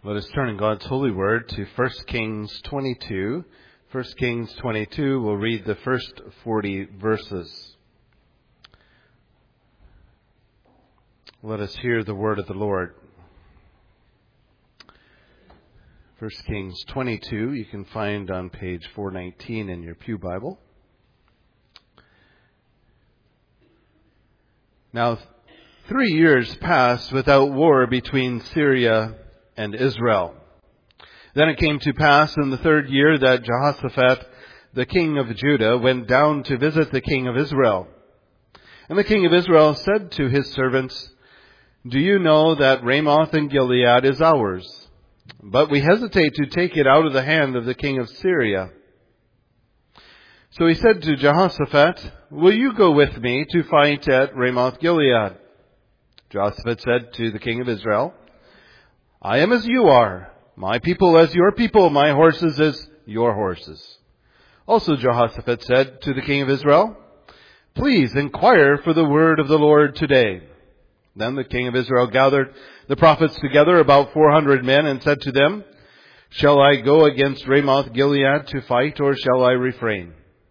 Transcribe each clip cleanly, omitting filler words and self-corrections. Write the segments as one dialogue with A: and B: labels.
A: Let us turn in God's holy word to 1 Kings 22. 1 Kings 22, we'll read the first 40 verses. Let us hear the word of the Lord. 1 Kings 22, you can find on page 419 in your Pew Bible. Now, 3 years passed without war between Syria and Israel. Then it came to pass in the 3rd year that Jehoshaphat, the king of Judah, went down to visit the king of Israel. And the king of Israel said to his servants, "Do you know that Ramoth in Gilead is ours? But we hesitate to take it out of the hand of the king of Syria." So he said to Jehoshaphat, "Will you go with me to fight at Ramoth Gilead?" Jehoshaphat said to the king of Israel, "I am as you are, my people as your people, my horses as your horses." Also Jehoshaphat said to the king of Israel, "Please inquire for the word of the Lord today." Then the king of Israel gathered the prophets together, about 400 men, and said to them, "Shall I go against Ramoth Gilead to fight, or shall I refrain?"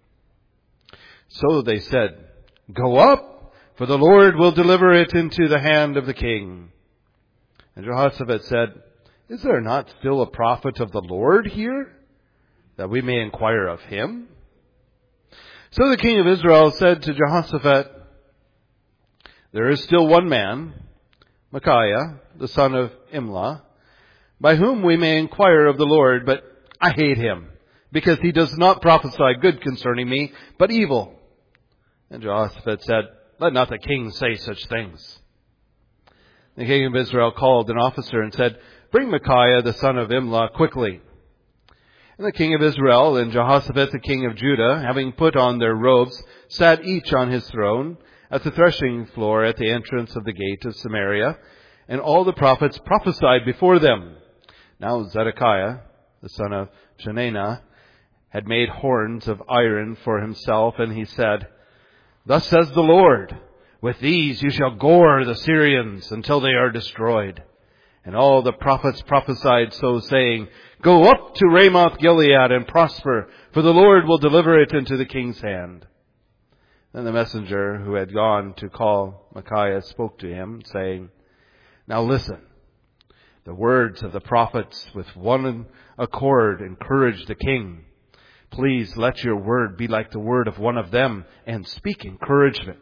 A: So they said, "Go up, for the Lord will deliver it into the hand of the king." And Jehoshaphat said, "Is there not still a prophet of the Lord here, that we may inquire of him?" So the king of Israel said to Jehoshaphat, "There is still one man, Micaiah, the son of Imlah, by whom we may inquire of the Lord, but I hate him, because he does not prophesy good concerning me, but evil." And Jehoshaphat said, "Let not the king say such things." The king of Israel called an officer and said, "Bring Micaiah the son of Imlah quickly." And the king of Israel and Jehoshaphat the king of Judah, having put on their robes, sat each on his throne at the threshing floor at the entrance of the gate of Samaria, and all the prophets prophesied before them. Now Zedekiah, the son of Chenaanah, had made horns of iron for himself, and he said, "Thus says the Lord, with these you shall gore the Syrians until they are destroyed." And all the prophets prophesied so, saying, "Go up to Ramoth Gilead and prosper, for the Lord will deliver it into the king's hand." Then the messenger who had gone to call Micaiah spoke to him, saying, "Now listen, the words of the prophets with one accord encourage the king. Please let your word be like the word of one of them, and speak encouragement."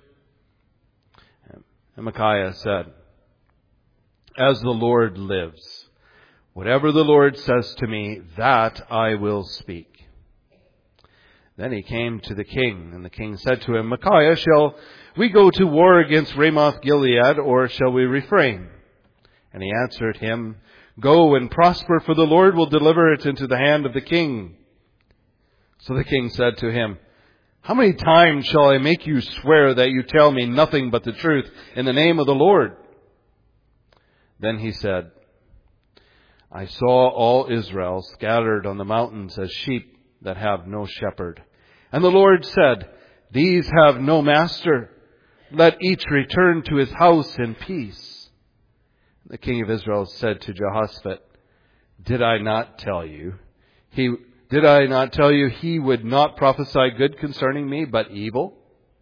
A: And Micaiah said, "As the Lord lives, whatever the Lord says to me, that I will speak." Then he came to the king, and the king said to him, "Micaiah, shall we go to war against Ramoth Gilead, or shall we refrain?" And he answered him, "Go and prosper, for the Lord will deliver it into the hand of the king." So the king said to him, "How many times shall I make you swear that you tell me nothing but the truth in the name of the Lord?" Then he said, "I saw all Israel scattered on the mountains as sheep that have no shepherd. And the Lord said, 'These have no master. Let each return to his house in peace.'" The king of Israel said to Jehoshaphat, Did I not tell you he would not prophesy good concerning me, but evil?"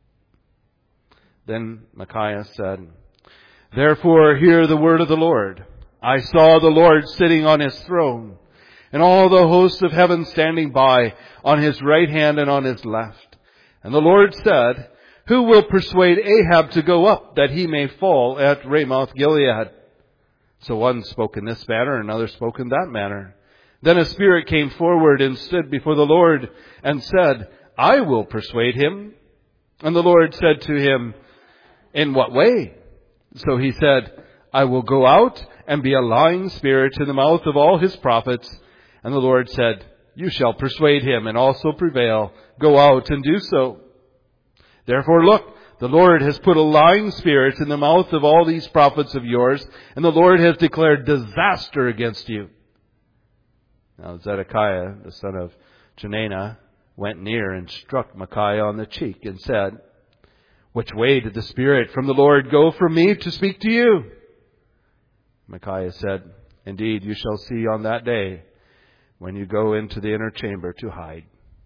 A: Then Micaiah said, "Therefore hear the word of the Lord. I saw the Lord sitting on his throne, and all the hosts of heaven standing by, on his right hand and on his left. And the Lord said, 'Who will persuade Ahab to go up, that he may fall at Ramoth Gilead?' So one spoke in this manner, and another spoke in that manner. Then a spirit came forward and stood before the Lord and said, 'I will persuade him.' And the Lord said to him, 'In what way?' So he said, 'I will go out and be a lying spirit in the mouth of all his prophets.' And the Lord said, 'You shall persuade him and also prevail. Go out and do so. Therefore look, the Lord has put a lying spirit in the mouth of all these prophets of yours, and the Lord has declared disaster against you.' Now Zedekiah, the son of Chenaanah, went near and struck Micaiah on the cheek and said, 'Which way did the Spirit from the Lord go from me to speak to you?' Micaiah said, Indeed, you shall see on that day when you go into the inner chamber to hide.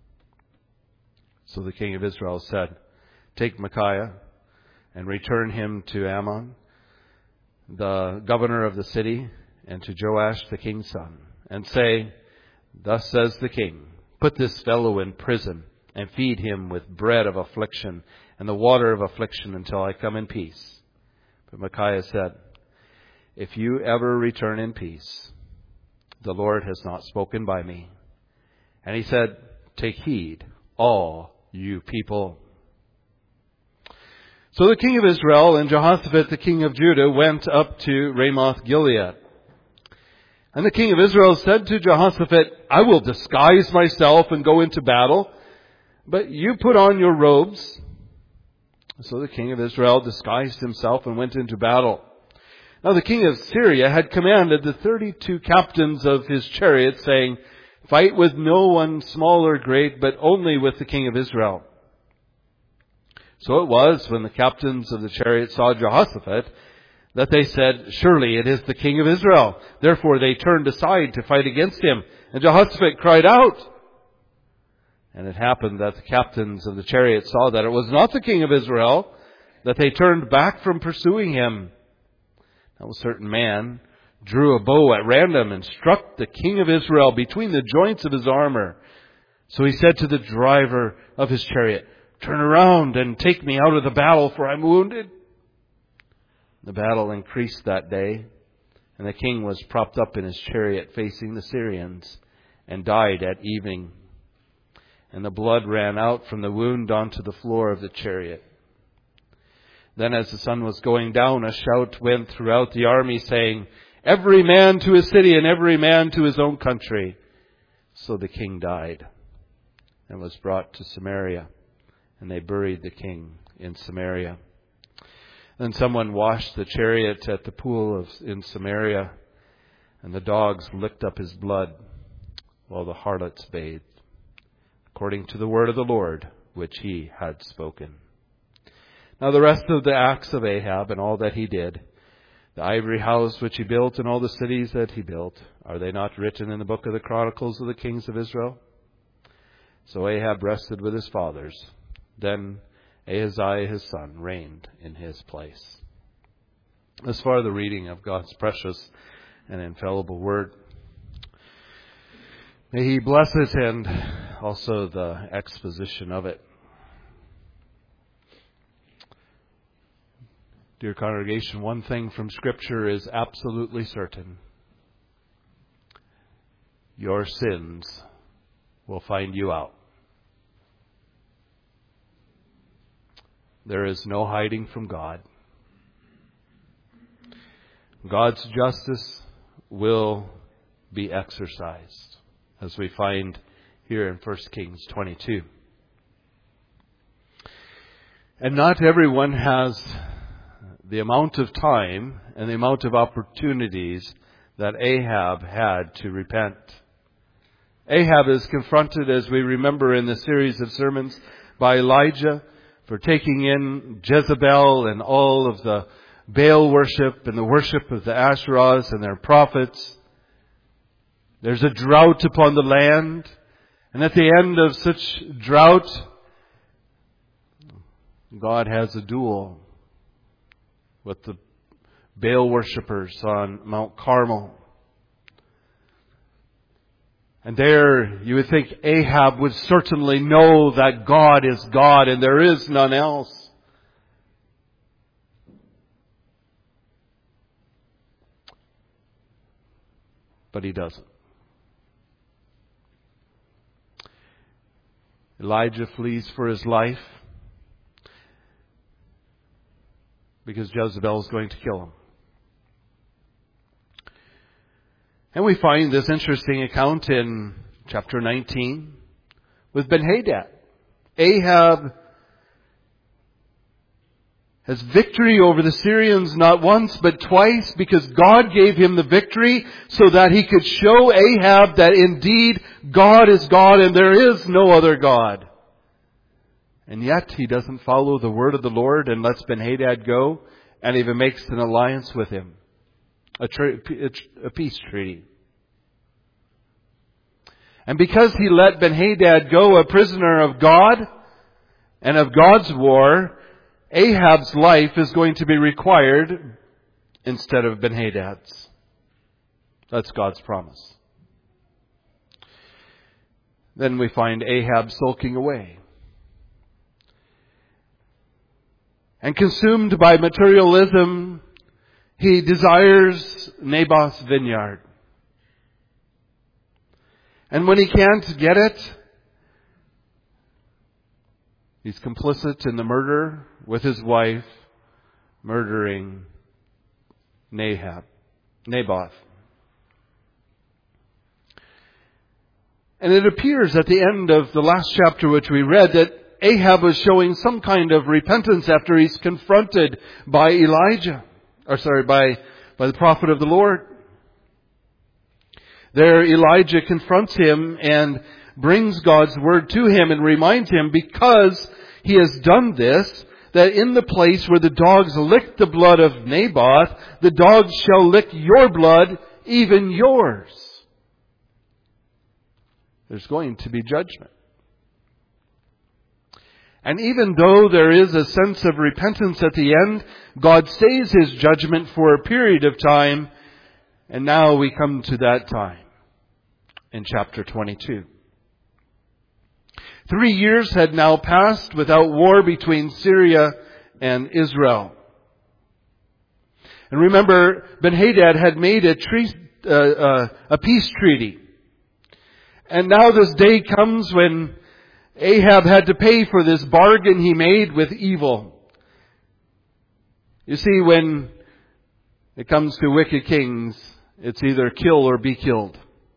A: So the king of Israel said, take Micaiah and return him to Ammon, the governor of the city, and to Joash the king's son, and say, thus says the king, put this fellow in prison and feed him with bread of affliction and the water of affliction until I come in peace. But Micaiah said, if you ever return in peace, the Lord has not spoken by me. And he said, take heed, all you people. So the king of Israel and Jehoshaphat the king of Judah went up to Ramoth Gilead. And the king of Israel said to Jehoshaphat, I will disguise myself and go into battle, but you put on your robes. So the king of Israel disguised himself and went into battle. Now the king of Syria had commanded the 32 captains of his chariots, saying, fight with no one small or great, but only with the king of Israel. So it was, when the captains of the chariots saw Jehoshaphat, that they said, surely it is the king of Israel. Therefore they turned aside to fight against him. And Jehoshaphat cried out. And it happened that the captains of the chariots saw that it was not the king of Israel, that they turned back from pursuing him. Now a certain man drew a bow at random and struck the king of Israel between the joints of his armor. So he said to the driver of his chariot, turn around and take me out of the battle, for I'm wounded. The battle increased that day, and the king was propped up in his chariot facing the Syrians, and died at evening. And the blood ran out from the wound onto the floor of the chariot. Then as the sun was going down, a shout went throughout the army, saying, every man to his city and every man to his own country. So the king died and was brought to Samaria, and they buried the king in Samaria. Then someone washed the chariot at the pool in Samaria, and the dogs licked up his blood while the harlots bathed, according to the word of the Lord, which he had spoken. Now the rest of the acts of Ahab and all that he did, the ivory house which he built and all the cities that he built, are they not written in the book of the Chronicles of the kings of Israel? So Ahab rested with his fathers. Then Ahaziah his son reigned in his place. As far as the reading of God's precious and infallible word, may he bless it and also the exposition of it. Dear congregation, one thing from Scripture is absolutely certain. Your sins will find you out. There is no hiding from God. God's justice will be exercised, as we find here in 1 Kings 22. And not everyone has the amount of time and the amount of opportunities that Ahab had to repent. Ahab is confronted, as we remember in the series of sermons, by Elijah for taking in Jezebel and all of the Baal worship and the worship of the Asherahs and their prophets. There's a drought upon the land, and at the end of such drought, God has a duel with the Baal worshippers on Mount Carmel. And there, you would think Ahab would certainly know that God is God and there is none else. But he doesn't. Elijah flees for his life because Jezebel is going to kill him. And we find this interesting account in chapter 19 with Ben-Hadad. Ahab has victory over the Syrians not once but twice because God gave him the victory so that he could show Ahab that indeed God is God and there is no other God. And yet he doesn't follow the word of the Lord and lets Ben-Hadad go and even makes an alliance with him. a peace treaty. And because he let Ben-Hadad go a prisoner of God and of God's war, Ahab's life is going to be required instead of Ben-Hadad's. That's God's promise. Then we find Ahab sulking away. And consumed by materialism, he desires Naboth's vineyard. And when he can't get it, he's complicit in the murder with his wife, murdering Naboth. And it appears at the end of the last chapter which we read that Ahab was showing some kind of repentance after he's confronted by by the prophet of the Lord. There Elijah confronts him and brings God's word to him and reminds him, because he has done this, that in the place where the dogs licked the blood of Naboth, the dogs shall lick your blood, even yours. There's going to be judgment. And even though there is a sense of repentance at the end, God stays His judgment for a period of time. And now we come to that time in chapter 22. 3 years had now passed without war between Syria and Israel. And remember, Ben-Hadad had made a peace treaty. And now this day comes when Ahab had to pay for this bargain he made with evil. You see, when it comes to wicked kings, it's either kill or be killed.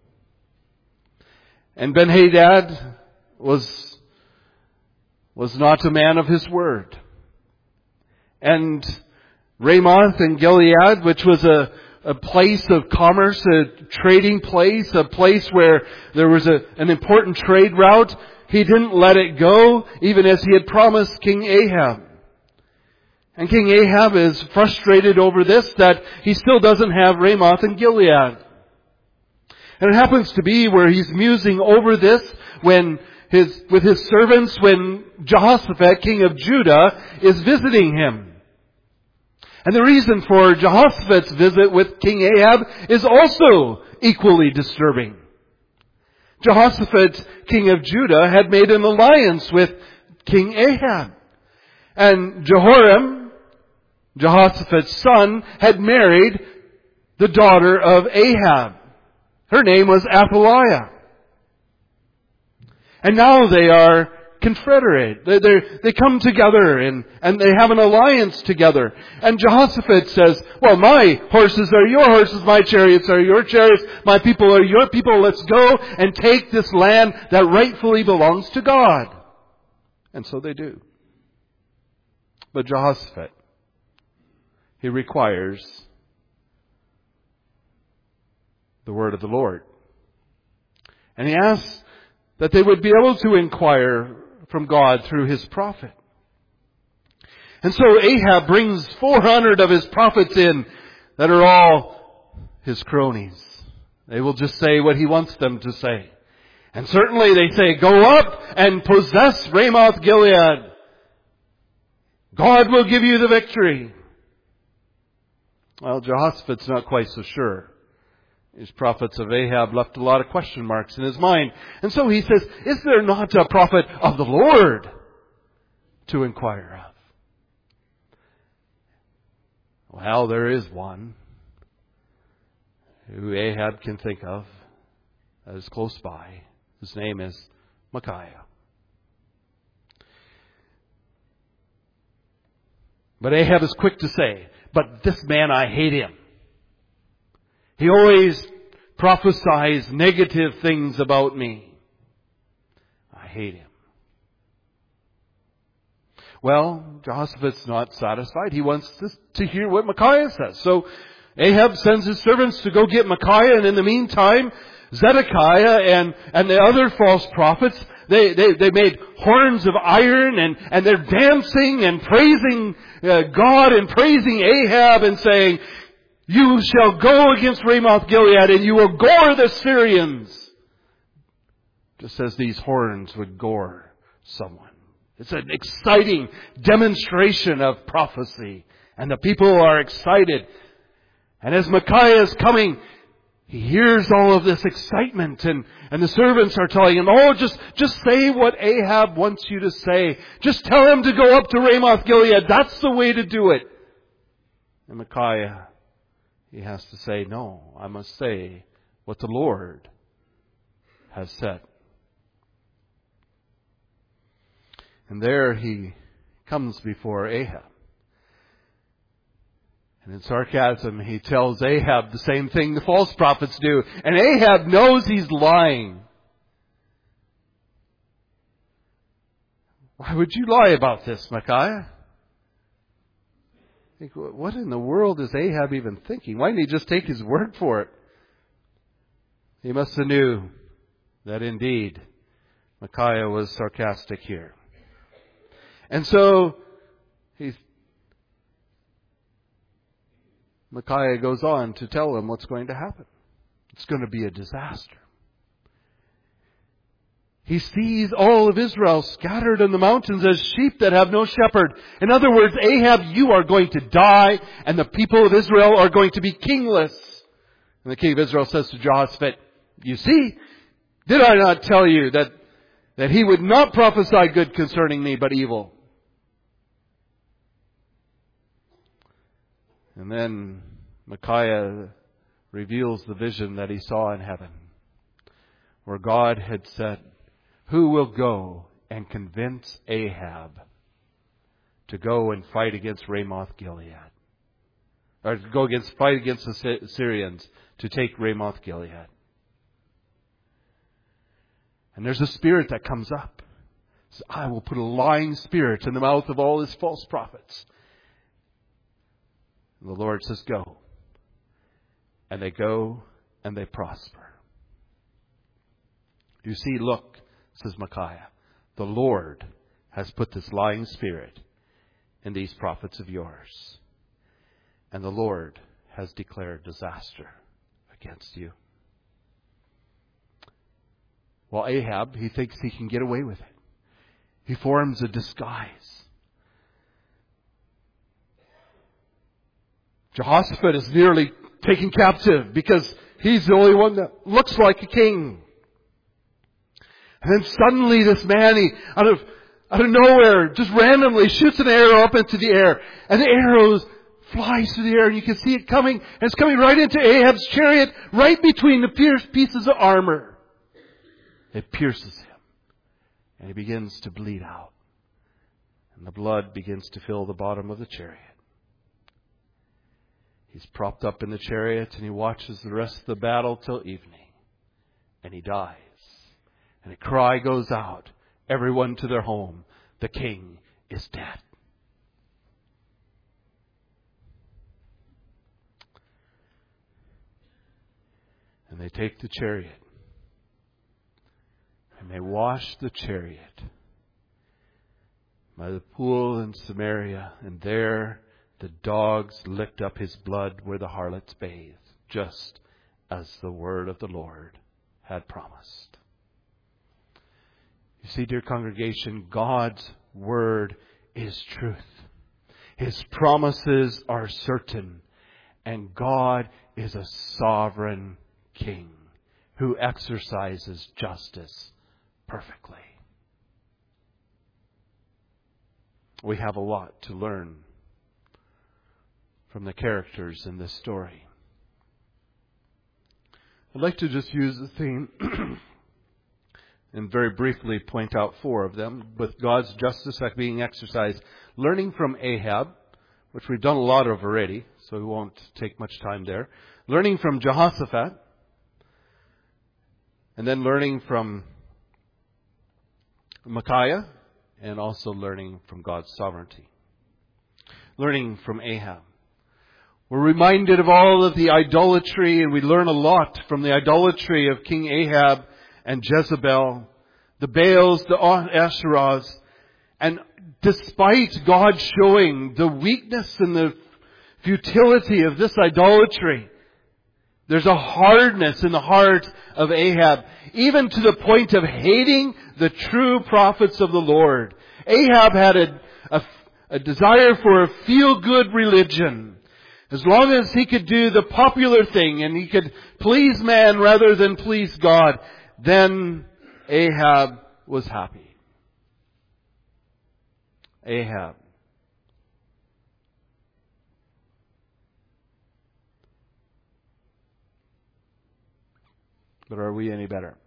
A: And Ben-Hadad was not a man of his word. And Ramoth and Gilead, which was a place of commerce, a trading place, a place where there was an important trade route, he didn't let it go, even as he had promised King Ahab. And King Ahab is frustrated over this, that he still doesn't have Ramoth and Gilead. And it happens to be where he's musing over this with his servants when Jehoshaphat, king of Judah, is visiting him. And the reason for Jehoshaphat's visit with King Ahab is also equally disturbing. Jehoshaphat, king of Judah, had made an alliance with King Ahab. And Jehoram, Jehoshaphat's son, had married the daughter of Ahab. Her name was Athaliah. And now they are confederate. They come together and they have an alliance together. And Jehoshaphat says, well, my horses are your horses, my chariots are your chariots, my people are your people. Let's go and take this land that rightfully belongs to God. And so they do. But Jehoshaphat, he requires the word of the Lord. And he asks that they would be able to inquire from God through his prophet. And so Ahab brings 400 of his prophets in that are all his cronies. They will just say what he wants them to say. And certainly they say, go up and possess Ramoth Gilead. God will give you the victory. Well, Jehoshaphat's not quite so sure. These prophets of Ahab left a lot of question marks in his mind. And so he says, is there not a prophet of the Lord to inquire of? Well, there is one who Ahab can think of that is close by. His name is Micaiah. But Ahab is quick to say, but this man, I hate him. He always prophesies negative things about me. I hate him. Well, Jehoshaphat's not satisfied. He wants to hear what Micaiah says. So Ahab sends his servants to go get Micaiah, and in the meantime, Zedekiah and the other false prophets, they made horns of iron and they're dancing and praising God and praising Ahab and saying, You shall go against Ramoth Gilead and you will gore the Syrians. Just as these horns would gore someone. It's an exciting demonstration of prophecy. And the people are excited. And as Micaiah is coming, he hears all of this excitement, and the servants are telling him, oh, just say what Ahab wants you to say. Just tell him to go up to Ramoth Gilead. That's the way to do it. And Micaiah, he has to say, no, I must say what the Lord has said. And there he comes before Ahab. And in sarcasm, he tells Ahab the same thing the false prophets do. And Ahab knows he's lying. Why would you lie about this, Micaiah? I think, what in the world is Ahab even thinking? Why didn't he just take his word for it? He must have knew that indeed Micaiah was sarcastic here. And so Micaiah goes on to tell him what's going to happen. It's going to be a disaster. He sees all of Israel scattered in the mountains as sheep that have no shepherd. In other words, Ahab, you are going to die, and the people of Israel are going to be kingless. And the king of Israel says to Jehoshaphat, you see, did I not tell you that he would not prophesy good concerning me, but evil? And then Micaiah reveals the vision that he saw in heaven, where God had said, who will go and convince Ahab to go and fight against Ramoth Gilead? Or to fight against the Syrians to take Ramoth Gilead. And there's a spirit that comes up. Says, I will put a lying spirit in the mouth of all his false prophets. And the Lord says, go. And they go and they prosper. You see, look, says Micaiah, the Lord has put this lying spirit in these prophets of yours. And the Lord has declared disaster against you. Well, Ahab, he thinks he can get away with it. He forms a disguise. Jehoshaphat is nearly taken captive because he's the only one that looks like a king. And then suddenly this man, he out of nowhere, just randomly shoots an arrow up into the air. And the arrow flies through the air, and you can see it coming. And it's coming right into Ahab's chariot, right between the pierced pieces of armor. It pierces him. And he begins to bleed out. And the blood begins to fill the bottom of the chariot. He's propped up in the chariot and he watches the rest of the battle till evening. And he dies. And a cry goes out. Everyone to their home. The king is dead. And they take the chariot. And they wash the chariot by the pool in Samaria. And there the dogs licked up his blood where the harlots bathed, just as the word of the Lord had promised. You see, dear congregation, God's word is truth. His promises are certain. And God is a sovereign king who exercises justice perfectly. We have a lot to learn from the characters in this story. I'd like to just use the theme and very briefly point out 4 of them, with God's justice being exercised. Learning from Ahab, which we've done a lot of already, so we won't take much time there. Learning from Jehoshaphat, and then learning from Micaiah, and also learning from God's sovereignty. Learning from Ahab. We're reminded of all of the idolatry, and we learn a lot from the idolatry of King Ahab and Jezebel, the Baals, the Asherahs. And despite God showing the weakness and the futility of this idolatry. There's a hardness in the heart of Ahab, even to the point of hating the true prophets of the Lord. Ahab had a desire for a feel-good religion. As long as he could do the popular thing and he could please man rather than please God, then Ahab was happy. Ahab. But are we any better?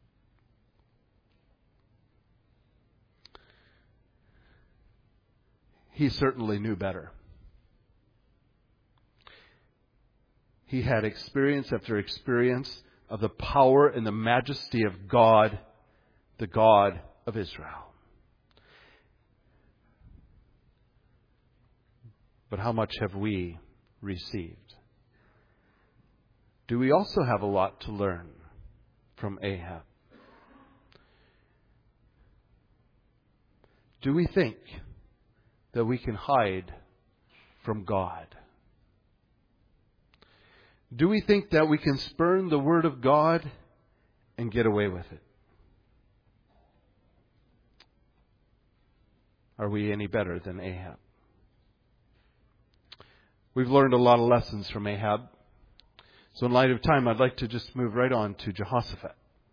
A: He certainly knew better. He had experience after experience of the power and the majesty of God, the God of Israel. But how much have we received? Do we also have a lot to learn from Ahab? Do we think that we can hide from God? Do we think that we can spurn the Word of God and get away with it? Are we any better than Ahab? We've learned a lot of lessons from Ahab. So in light of time, I'd like to just move right on to Jehoshaphat.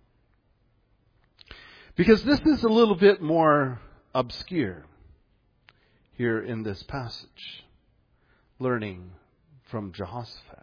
A: Because this is a little bit more obscure here in this passage. Learning from Jehoshaphat.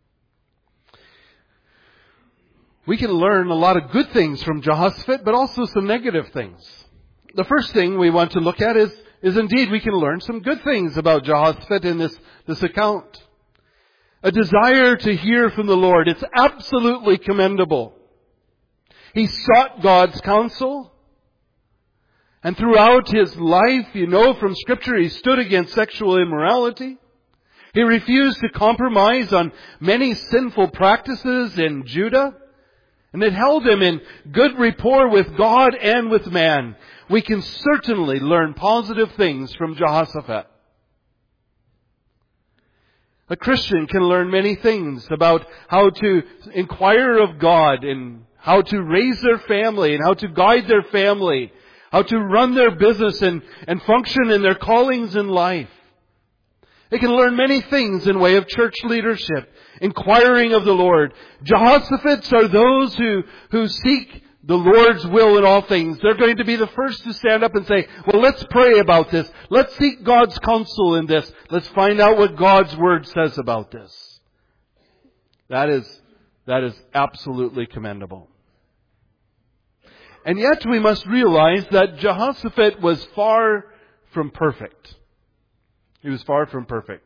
A: We can learn a lot of good things from Jehoshaphat, but also some negative things. The first thing we want to look at is indeed we can learn some good things about Jehoshaphat in this account. A desire to hear from the Lord. It's absolutely commendable. He sought God's counsel. And throughout his life, you know from Scripture, he stood against sexual immorality. He refused to compromise on many sinful practices in Judah. And it held him in good rapport with God and with man. We can certainly learn positive things from Jehoshaphat. A Christian can learn many things about how to inquire of God and how to raise their family and how to guide their family, how to run their business and function in their callings in life. They can learn many things in way of church leadership, inquiring of the Lord. Jehoshaphat's are those who seek the Lord's will in all things. They're going to be the first to stand up and say, well, let's pray about this. Let's seek God's counsel in this. Let's find out what God's Word says about this. That is absolutely commendable. And yet we must realize that Jehoshaphat was far from perfect. He was far from perfect.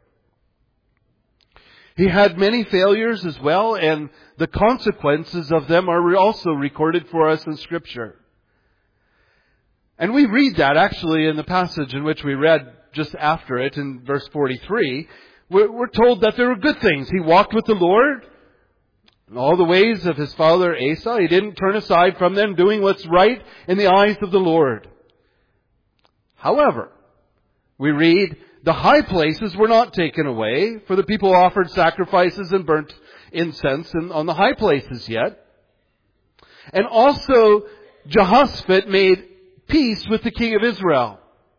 A: He had many failures as well, and the consequences of them are also recorded for us in Scripture. And we read that actually in the passage in which we read just after it in verse 43. We're told that there were good things. He walked with the Lord in all the ways of his father Asa. He didn't turn aside from them, doing what's right in the eyes of the Lord. However, we read, the high places were not taken away, for the people offered sacrifices and burnt incense on the high places yet. And also, Jehoshaphat made peace with the king of Israel.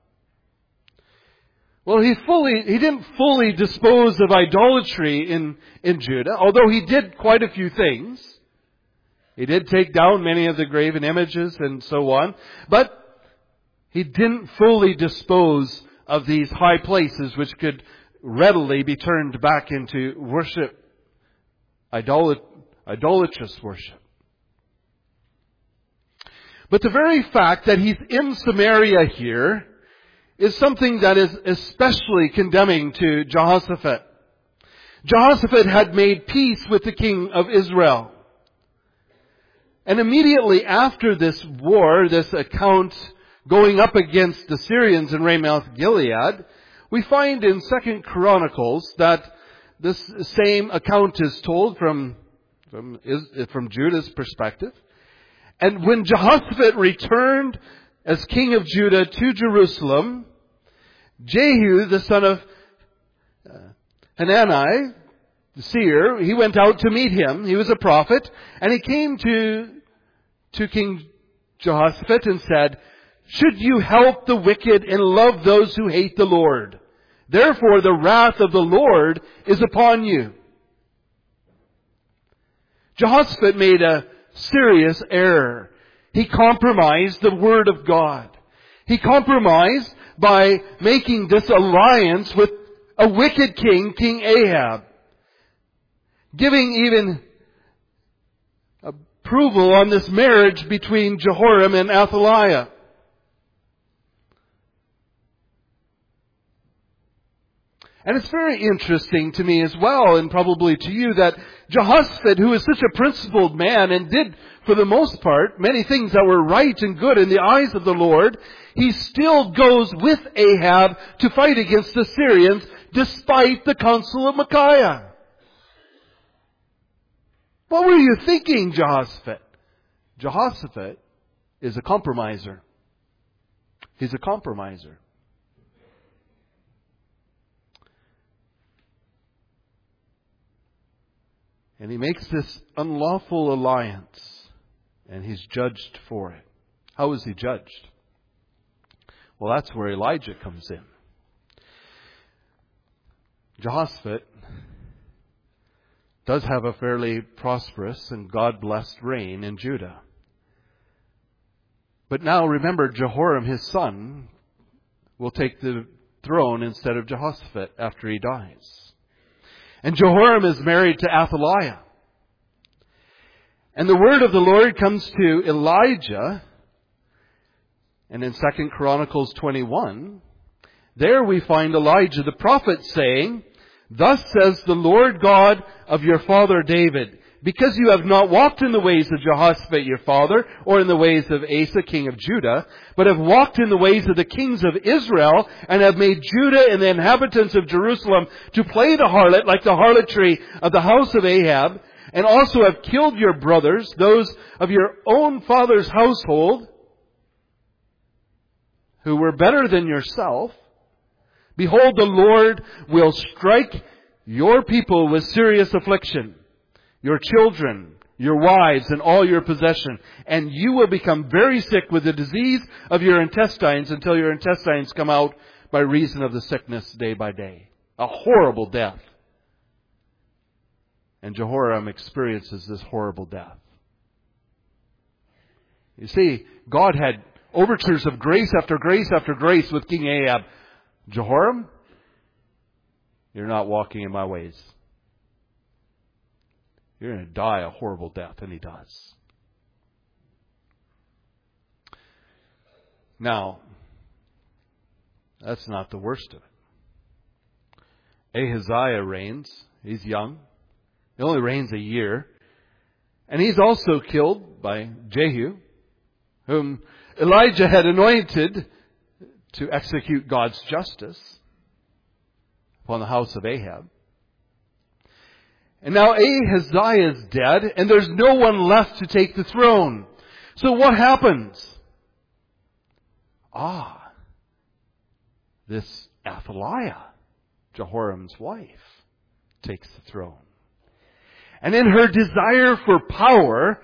A: Well, he didn't fully dispose of idolatry in Judah, although he did quite a few things. He did take down many of the graven images and so on, but he didn't fully dispose of these high places which could readily be turned back into worship, idolatrous worship. But the very fact that he's in Samaria here is something that is especially condemning to Jehoshaphat. Jehoshaphat had made peace with the king of Israel. And immediately after this war, this account going up against the Syrians in Ramoth Gilead, we find in 2 Chronicles that this same account is told from Judah's perspective. And when Jehoshaphat returned as king of Judah to Jerusalem, Jehu, the son of Hanani, the seer, he went out to meet him. He was a prophet. And he came to King Jehoshaphat and said, should you help the wicked and love those who hate the Lord? Therefore the wrath of the Lord is upon you. Jehoshaphat made a serious error. He compromised the Word of God. He compromised by making this alliance with a wicked king, King Ahab. Giving even approval on this marriage between Jehoram and Athaliah. And it's very interesting to me as well, and probably to you, that Jehoshaphat, who is such a principled man and did, for the most part, many things that were right and good in the eyes of the Lord, he still goes with Ahab to fight against the Syrians, despite the counsel of Micaiah. What were you thinking, Jehoshaphat? Jehoshaphat is a compromiser. He's a compromiser. And he makes this unlawful alliance, and he's judged for it. How is he judged? Well, that's where Elijah comes in. Jehoshaphat does have a fairly prosperous and God-blessed reign in Judah. But now remember, Jehoram, his son, will take the throne instead of Jehoshaphat after he dies. And Jehoram is married to Athaliah. And the word of the Lord comes to Elijah. And in 2 Chronicles 21, there we find Elijah the prophet saying, thus says the Lord God of your father David, because you have not walked in the ways of Jehoshaphat your father, or in the ways of Asa king of Judah, but have walked in the ways of the kings of Israel, and have made Judah and the inhabitants of Jerusalem to play the harlot like the harlotry of the house of Ahab, and also have killed your brothers, those of your own father's household, who were better than yourself. Behold, the Lord will strike your people with serious affliction, your children, your wives, and all your possession. And you will become very sick with the disease of your intestines until your intestines come out by reason of the sickness day by day. A horrible death. And Jehoram experiences this horrible death. You see, God had overtures of grace after grace after grace with King Ahab. Jehoram, you're not walking in my ways. You're going to die a horrible death. And he does. Now, that's not the worst of it. Ahaziah reigns. He's young. He only reigns a year. And he's also killed by Jehu, whom Elijah had anointed to execute God's justice upon the house of Ahab. And now Ahaziah is dead, and there's no one left to take the throne. So what happens? This Athaliah, Jehoram's wife, takes the throne. And in her desire for power,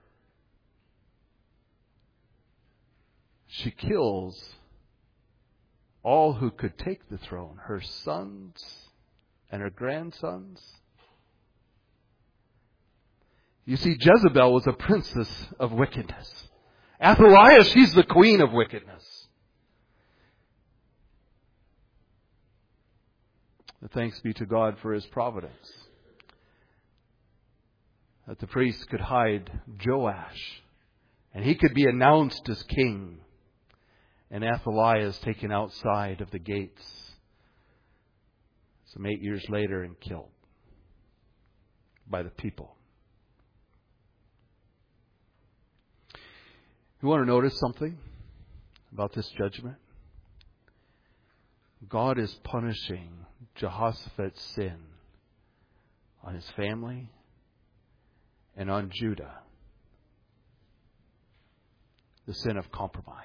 A: she kills all who could take the throne, her sons and her grandsons. You see, Jezebel was a princess of wickedness. Athaliah, she's the queen of wickedness. But thanks be to God for His providence, that the priest could hide Joash, and he could be announced as king. And Athaliah is taken outside of the gates some 8 years later and killed by the people. You want to notice something about this judgment? God is punishing Jehoshaphat's sin on his family and on Judah. The sin of compromise.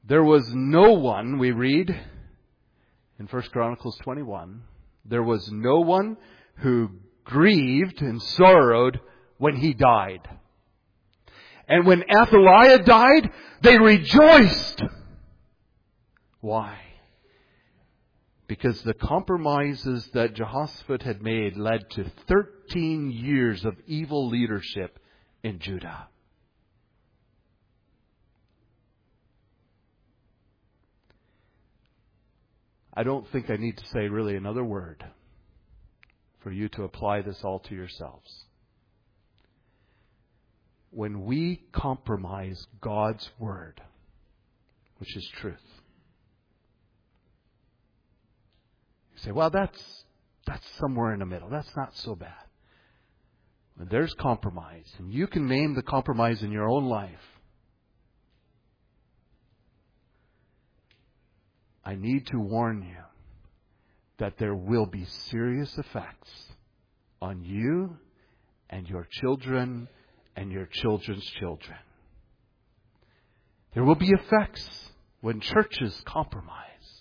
A: There was no one, we read in 1 Chronicles 21, there was no one who grieved and sorrowed when he died. And when Athaliah died, they rejoiced. Why? Because the compromises that Jehoshaphat had made led to 13 years of evil leadership in Judah. I don't think I need to say really another word for you to apply this all to yourselves. When we compromise God's Word, which is truth, you say, well, that's somewhere in the middle. That's not so bad. When there's compromise, and you can name the compromise in your own life, I need to warn you that there will be serious effects on you and your children and your children's children. There will be effects when churches compromise.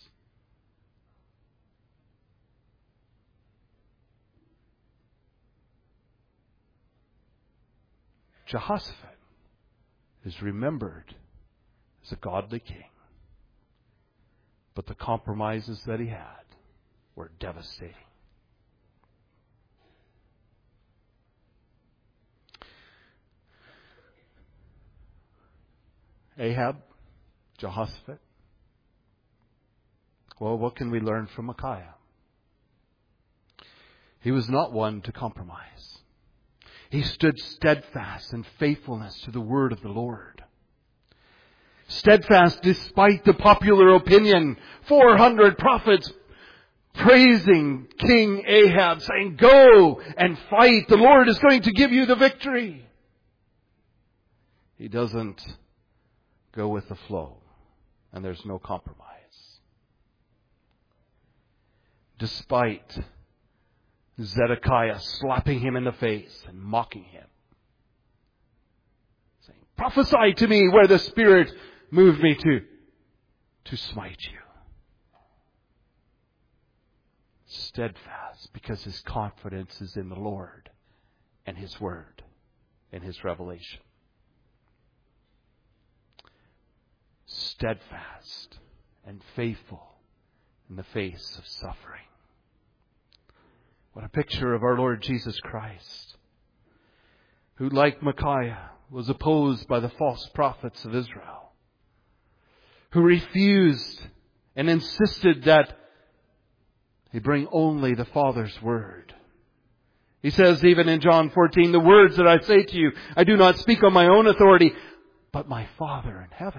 A: Jehoshaphat is remembered as a godly king. But the compromises that he had were devastating. Ahab, Jehoshaphat. Well, what can we learn from Micaiah? He was not one to compromise. He stood steadfast in faithfulness to the word of the Lord. Steadfast despite the popular opinion. 400 prophets praising King Ahab, saying, go and fight. The Lord is going to give you the victory. He doesn't go with the flow, and there's no compromise. Despite Zedekiah slapping him in the face and mocking him, saying, prophesy to me where the Spirit moved me to smite you. Steadfast, because his confidence is in the Lord and His Word and His revelation. Steadfast and faithful in the face of suffering. What a picture of our Lord Jesus Christ, who, like Micaiah, was opposed by the false prophets of Israel, who refused and insisted that he bring only the Father's Word. He says even in John 14, the words that I say to you, I do not speak on my own authority, but my Father in heaven.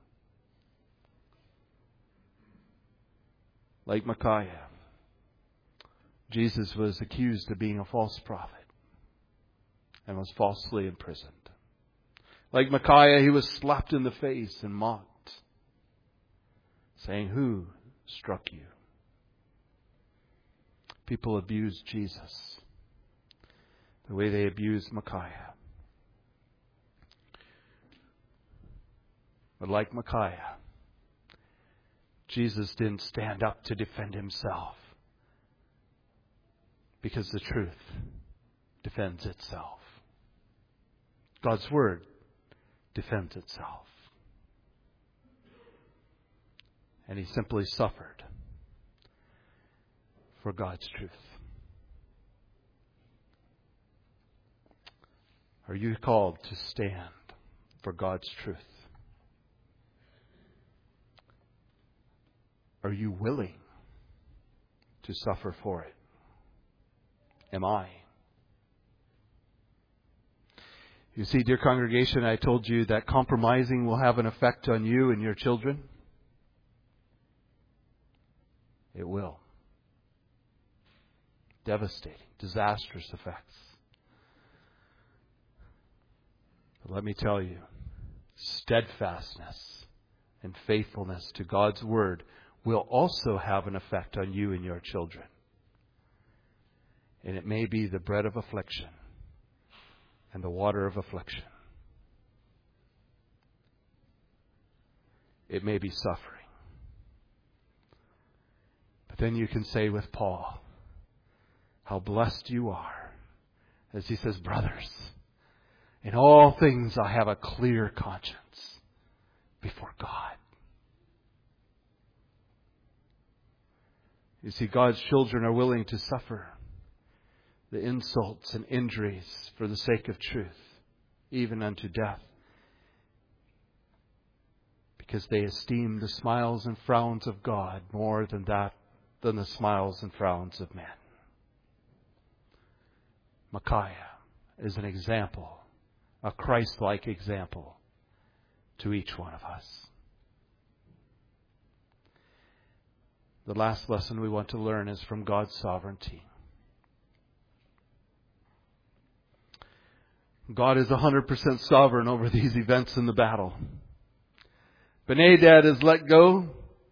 A: Like Micaiah, Jesus was accused of being a false prophet and was falsely imprisoned. Like Micaiah, he was slapped in the face and mocked, saying, who struck you? People abused Jesus the way they abused Micaiah. But like Micaiah, Jesus didn't stand up to defend himself, because the truth defends itself. God's Word defends itself. And he simply suffered for God's truth. Are you called to stand for God's truth? Are you willing to suffer for it? Am I? You see, dear congregation, I told you that compromising will have an effect on you and your children. It will. Devastating, disastrous effects. But let me tell you, steadfastness and faithfulness to God's Word will also have an effect on you and your children. And it may be the bread of affliction and the water of affliction. it may be suffering. But then you can say with Paul, how blessed you are. As he says, brothers, in all things I have a clear conscience before God. You see, God's children are willing to suffer the insults and injuries for the sake of truth, even unto death, because they esteem the smiles and frowns of God more than the smiles and frowns of men. Micaiah is an example, a Christ-like example to each one of us. The last lesson we want to learn is from God's sovereignty. God is 100% sovereign over these events in the battle. Ben-Hadad is let go.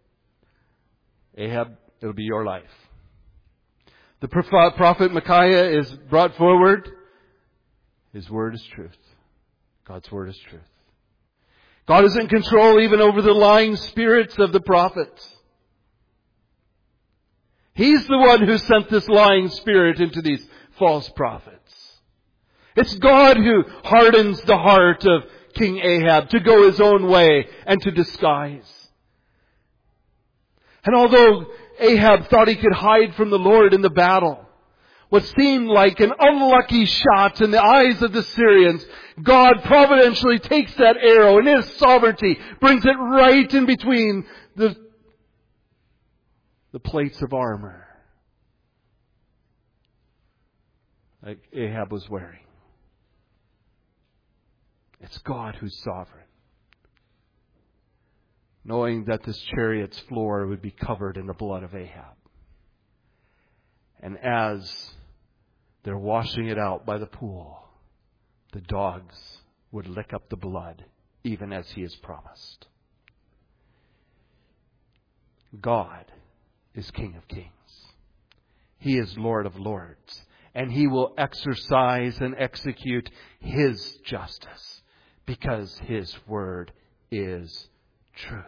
A: Ahab, it'll be your life. The prophet Micaiah is brought forward. His word is truth. God's word is truth. God is in control even over the lying spirits of the prophets. He's the one who sent this lying spirit into these false prophets. It's God who hardens the heart of King Ahab to go his own way and to disguise. And although Ahab thought he could hide from the Lord in the battle, what seemed like an unlucky shot in the eyes of the Syrians, God providentially takes that arrow in His sovereignty, brings it right in between the plates of armor like Ahab was wearing. It's God who's sovereign, knowing that this chariot's floor would be covered in the blood of Ahab. And as they're washing it out by the pool, the dogs would lick up the blood, even as He has promised. God is King of Kings. He is Lord of Lords. And He will exercise and execute His justice, because His word is truth.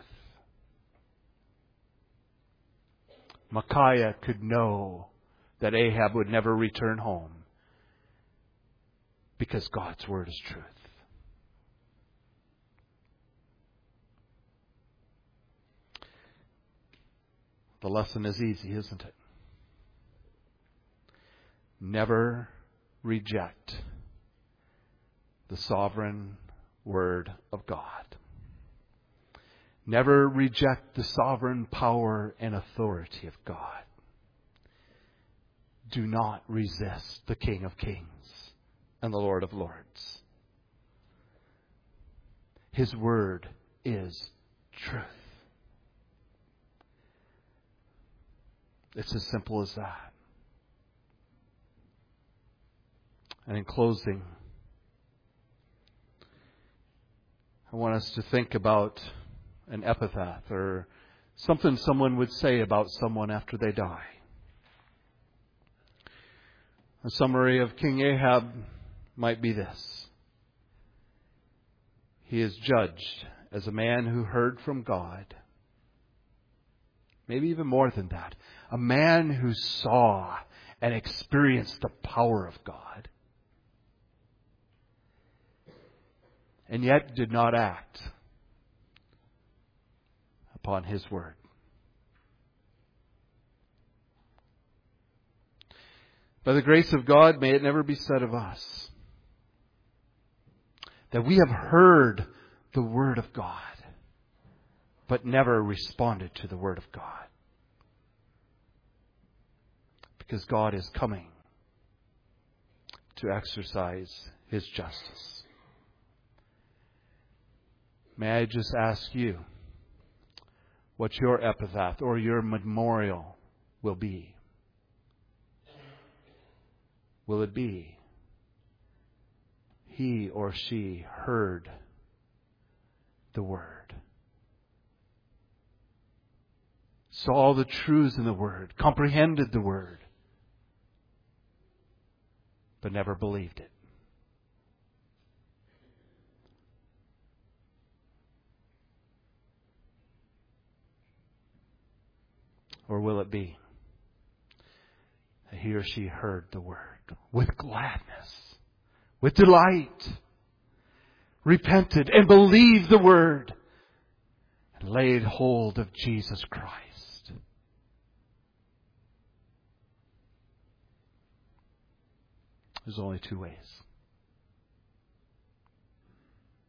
A: Micaiah could know that Ahab would never return home, because God's word is truth. The lesson is easy, isn't it? Never reject the sovereign word of God. Never reject the sovereign power and authority of God. Do not resist the King of Kings and the Lord of Lords. His word is truth. It's as simple as that. And in closing, I want us to think about an epitaph or something someone would say about someone after they die. A summary of King Ahab might be this: he is judged as a man who heard from God. Maybe even more than that. A man who saw and experienced the power of God, and yet did not act upon His word. By the grace of God, may it never be said of us that we have heard the word of God, but never responded to the word of God. Because God is coming to exercise His justice. May I just ask you what your epitaph or your memorial will be? Will it be, he or she heard the word, saw the truths in the word, comprehended the word, but never believed it? Or will it be that he or she heard the word with gladness, with delight, repented and believed the word, and laid hold of Jesus Christ? There's only two ways.